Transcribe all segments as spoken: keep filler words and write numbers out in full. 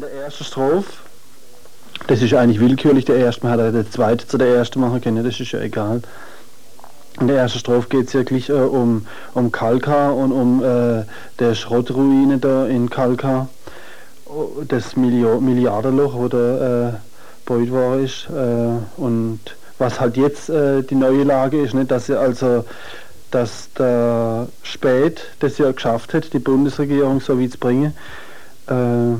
der ersten Strophe, das ist eigentlich willkürlich, der erste, man hat den zweiten zu der ersten machen können, das ist ja egal. In der ersten Strophe geht es wirklich äh, um, um Kalkar und um äh, der Schrottruine da in Kalkar, das Milio- Milliardenloch, wo da äh, gebaut worden ist. Äh, und was halt jetzt äh, die neue Lage ist, nicht, dass sie also dass der Späth das ja geschafft hat, die Bundesregierung so weit zu bringen, äh,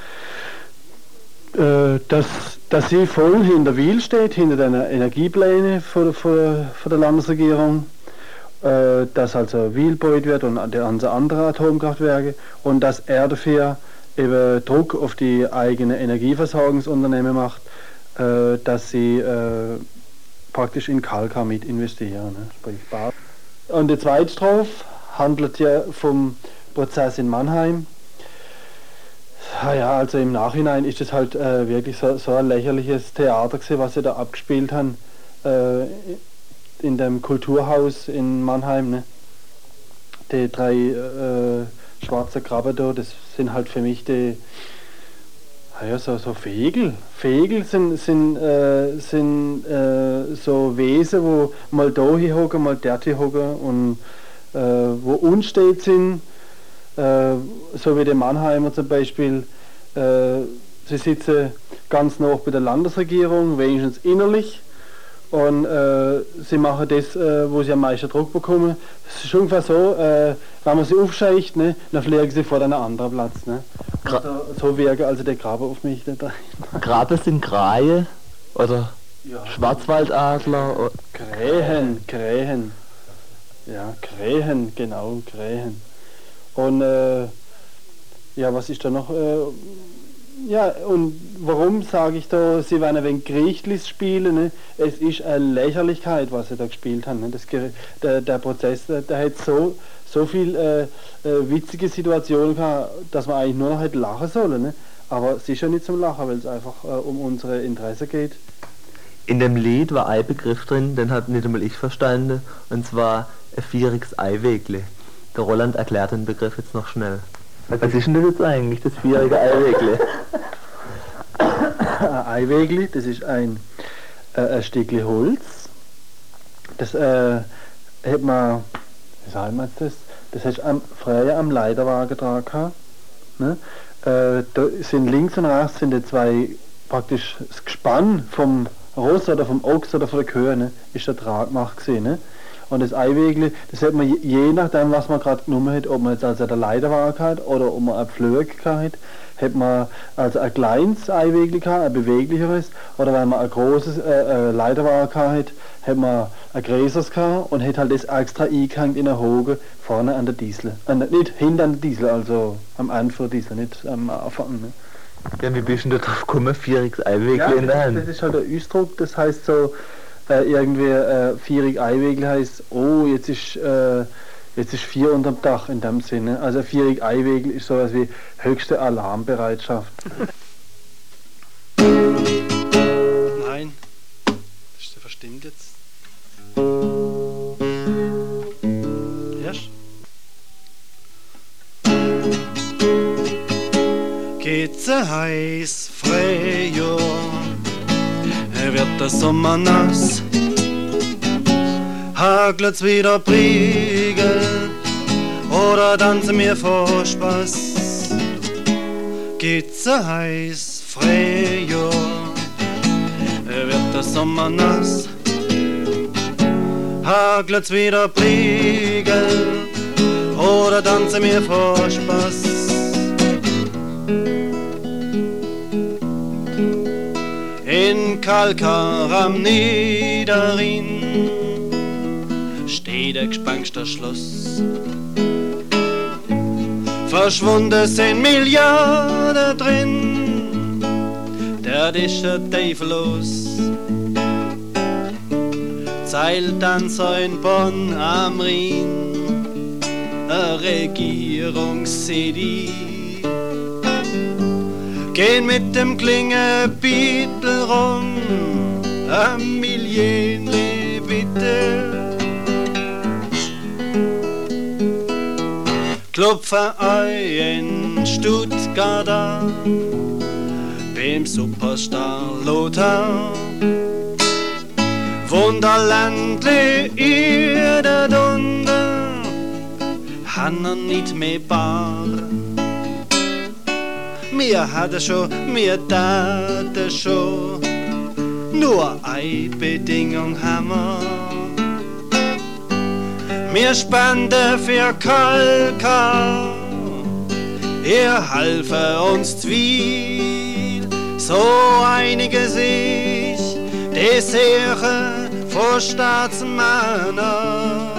äh, dass, dass sie voll hinter Wil steht, hinter den Energieplänen von, von, von der Landesregierung, äh, dass also Wil gebaut wird und die anderen Atomkraftwerke und dass er dafür eben Druck auf die eigenen Energieversorgungsunternehmen macht, äh, dass sie äh, praktisch in Kalkar mit investieren. Ne? Sprich Bar. Und die zweite Strophe handelt ja vom Prozess in Mannheim. Ja, also im Nachhinein ist es halt äh, wirklich so, so ein lächerliches Theater gewesen, was sie da abgespielt haben äh, in dem Kulturhaus in Mannheim. Ne? Die drei äh, schwarzen Krabben da, das sind halt für mich die, ja, so, so Vögel. Vögel sind, sind, äh, sind äh, so Wesen, wo mal da hinhocken, mal dort hinhocken und äh, wo unstet sind. Äh, so wie die Mannheimer zum Beispiel, äh, sie sitzen ganz nah bei der Landesregierung, wenigstens innerlich, und äh, sie machen das, äh, wo sie am meisten Druck bekommen. Es ist ungefähr so, äh, wenn man sie aufscheicht, ne, dann fliegen sie vor einen anderen Platz. Ne. So, so wirken also die Graben auf mich. Graben sind Kraie oder ja. Schwarzwaldadler? Oder? Krähen, Krähen. Ja, Krähen, genau, Krähen. Und äh, ja, was ist da noch? Äh, ja, und warum sage ich da, sie werden ein wenig Griechlis spielen? Ne? Es ist eine Lächerlichkeit, was sie da gespielt haben. Ne? Das, der, der Prozess, der, der hat so, so viel äh, äh, witzige Situationen gehabt, dass man eigentlich nur noch hätte lachen sollen. Ne? Aber es ist ja nicht zum Lachen, weil es einfach äh, um unsere Interessen geht. In dem Lied war ein Begriff drin, den hat nicht einmal ich verstanden, und zwar ein vieriges Eiwägle. Der Roland erklärt den Begriff jetzt noch schnell. Was ist denn das jetzt eigentlich, das vierjährige Eiwägle? Ein Eiwägle, das ist ein, äh, ein Stückchen Holz. Das äh, hat man, wie sagen wir das? Das hast du früher am Leiterwagen dran gehabt. Ne? Äh, da sind links und rechts sind die zwei, praktisch das Gespann vom Ross oder vom Ochs oder von der Kühe, ne? Ist der Trag gemacht gewesen, ne? Und das Eiwägle, das hat man je, je nachdem, was man gerade genommen hat, ob man jetzt also der Leiterwagen hat oder ob man eine Pflöcke hat, hat man also ein kleines Eiwägle gehabt, ein beweglicheres, oder wenn man ein großes äh, äh, Leiterwagen hat, hat man ein größeres gehabt und hat halt das extra eingehängt in der Hoge vorne an der Diesel. Äh, nicht hinter an der Diesel, also am Ende von der Diesel, nicht am Anfang. Ne? Ja, wie bist du denn da drauf gekommen, vieriges Eiwägle ja, in der Hand? Das ist halt ein Ausdruck, das heißt so, Äh, irgendwie äh, vierig Eiwägle heißt, oh, jetzt ist, äh, jetzt ist vier unterm Dach in dem Sinne. Also vierig Eiwägle ist sowas wie höchste Alarmbereitschaft. Nein, das ist ja verstimmt jetzt. Erst? Geht's heiß, Frühjahr, wird der Sommer nass, hagelt's wieder Priegel oder tanzen mir vor Spaß. Geht's so heiß, Frühjahr, wird der Sommer nass, hagelt's wieder Priegel oder tanzen mir vor Spaß. In Kalkar am Niederrhein steht ein gespangster Schloss. Verschwunden sind Milliarden drin, der ist ein Teufel los. Zeilt dann so in Bonn am Rhein eine Regierungscity. Gehen mit dem Klingelbietel rum, ein Millienle bitte. Klopfen ein in Stuttgart an, dem Superstar Lothar. Wunderländle ihr da drunter, han er nicht mehr bar. Mir hatte schon, mir dachte schon, nur eine Bedingung haben wir. Mir spannte für Kalka, ihr halfe uns zwiel, so einige sich, die Seche vor Staatsmänner.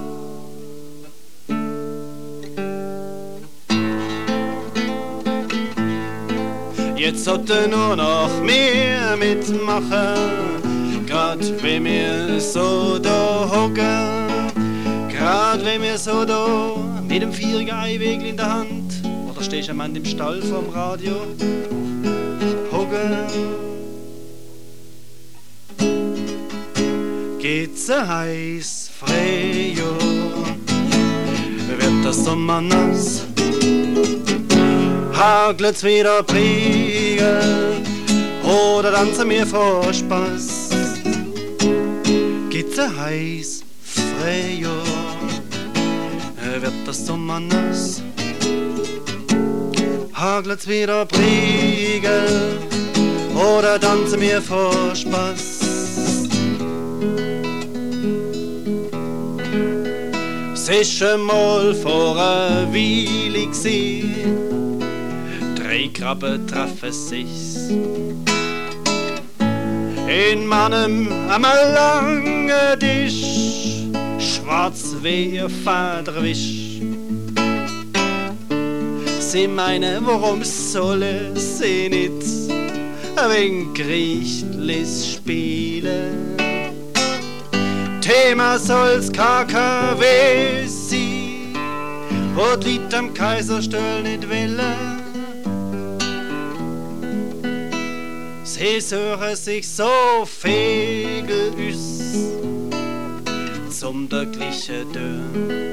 Jetzt sollte nur noch mehr mitmachen, grad wenn wir so da hocken. Grad wenn wir so da mit dem vierigen Eiwegel in der Hand oder stehst am Mann im Stall vom Radio hocken. Geht's a heiß Frühjahr, wird das Sommer nass, hagelt's wieder Priegel oder tanzen wir vor Spaß. Geht's a heiß Frühjahr, wird das Sommer nass, hagelt's wieder Priegel oder tanzen wir vor Spaß. Es ist schon mal vor a Weile gsi, drei Krabben treffen sich's in meinem am langen Tisch, schwarz wie ihr Vaterwisch. Sie meinen, warum soll sie nicht ein wenig Griechlis spielen? Thema soll's K K W sein, wo die Leute am Kaiserstuhl nicht willen. Sie suchen sich so Fegel üs zum der gleichen Tür.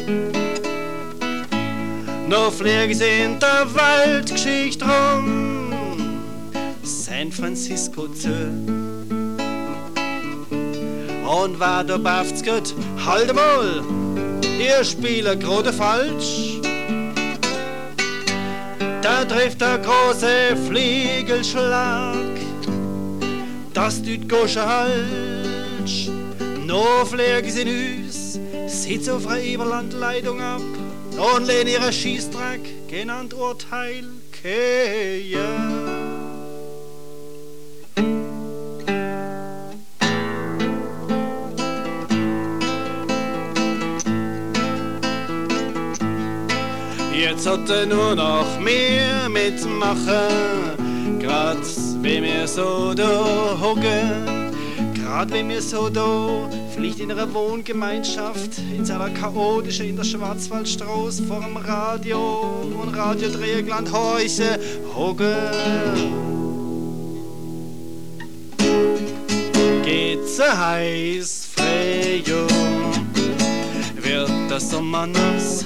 Noch fliegen sie in der Weltgeschichte rum, San Francisco zu. Und wer da bafft's gut, halt mal, ihr spielt gerade falsch. Da trifft der große Fliegelschlag, das tut Gosche Halsch. No fliegen sie in uns, sitzt auf einer Überlandleitung ab und lehnen ihren Schießtrack, genannt Urteil, kehren. Jetzt sollte nur noch mehr mitmachen, grad wenn wir so da hocken, grad wenn wir so da, vielleicht in einer Wohngemeinschaft, in seiner chaotischen, in der Schwarzwaldstraße vor dem Radio und Radiodreieckland Häuser hocken. Geht's a heiß Frühjahr, wird das Sommer nass,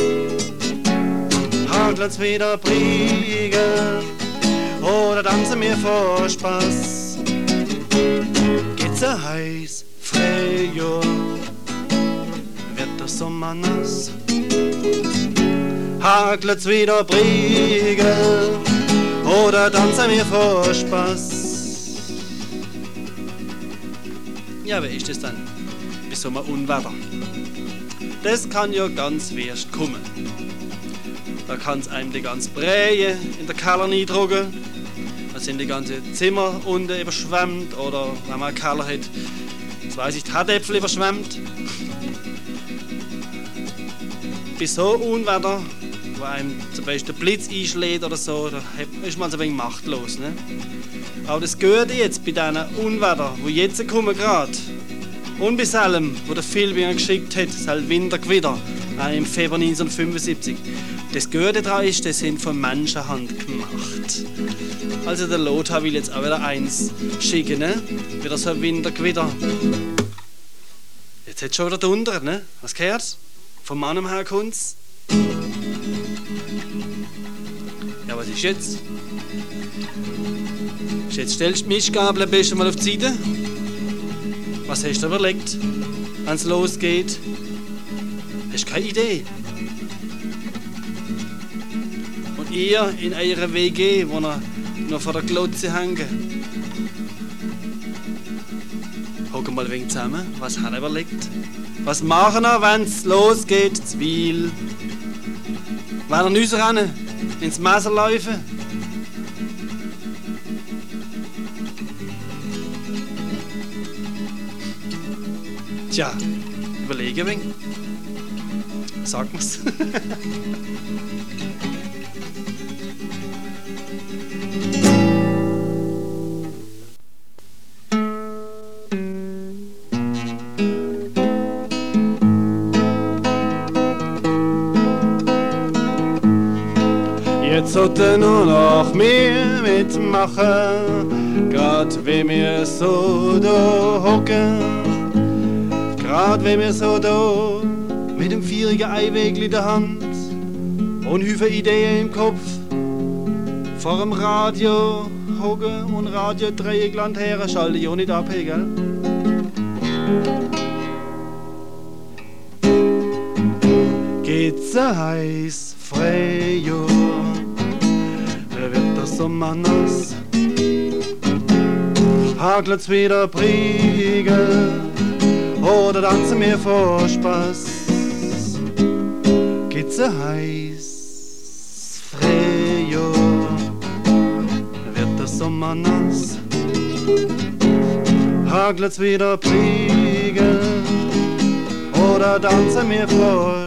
hagelt's wieder Priegel oder tanzen wir vor Spaß. Geht's a heiß Frühjahr, wird der Sommer nass, hagelt's wieder Priegel oder tanzen wir vor Spaß. Ja, wie ist das dann? Bis Sommer Unwetter. Das kann ja ganz wirst kommen. Da kann's einem die ganze Brähe in der Keller niedrucken. Da sind die ganze Zimmer unten überschwemmt oder wenn man einen Keller hat, das weiss ich, die Hartäpfel überschwemmt. Bei so Unwetter, wo einem zum Beispiel der Blitz einschlägt oder so, da ist man so ein wenig machtlos. Ne? Aber das Gute jetzt bei diesen Unwetter, die jetzt kommen gerade, und bei allem, wo der Filbinger geschickt hat, das Wintergewitter äh, im Februar neunzehnhundertfünfundsiebzig, das Gute daran ist, das sind von Menschenhand gemacht. Also der Lothar will jetzt auch wieder eins schicken, ne? Wieder so ein Wintergewitter. Jetzt hat es schon wieder drunter, ne? Was gehört? Vom Mann her kommt's. Ja, was ist jetzt? Jetzt stellst du die Mischgabel am besten mal auf die Seite. Was hast du überlegt, wenn es losgeht? Hast du keine Idee? Und ihr in eurer W G, wo ihr noch vor der Glotze hängt, hocken mal ein wenig zusammen. Was habt ihr überlegt? Was machen wir, wenn es losgeht, Zwiel? Wenn wir uns rennen, ins Messer laufen? Tja, überlege ein wenig. Sag mir's. Jetzt sollte nur noch mehr mitmachen, grad wie wir so da hocken. Grad wenn wir so da mit dem vierigen Eiwegel in der Hand und Hüfe Ideen im Kopf vor dem Radio hocken und Radio Dreieckland her, schalte ich auch nicht ab, hey, gell? Geht's ein heiß Frühjahr, da wird der Sommer nass, hagelt's wieder Priegel, oder tanzen wir vor Spaß. Geht's ein heiß Frühjahr, wird der Sommer nass, hagelt's wieder Priegel, oder tanzen wir vor